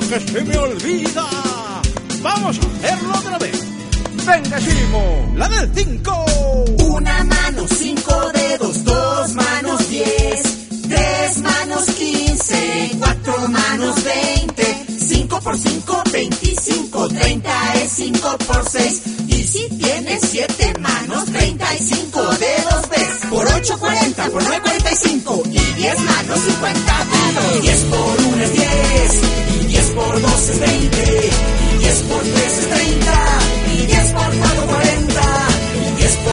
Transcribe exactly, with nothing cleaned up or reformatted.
que se me olvida. Vamos a hacerlo otra vez. Venga, Simo, la del cinco. Una mano, cinco dedos, dos manos, diez, tres manos, quince, cuatro manos, veinte, cinco por cinco, veinticinco, treinta es cinco por seis. Y si tienes siete manos, treinta y cinco dedos ves. Por ocho, cuarenta, por nueve, cuarenta y cinco. Y diez manos, cincuenta dedos. diez por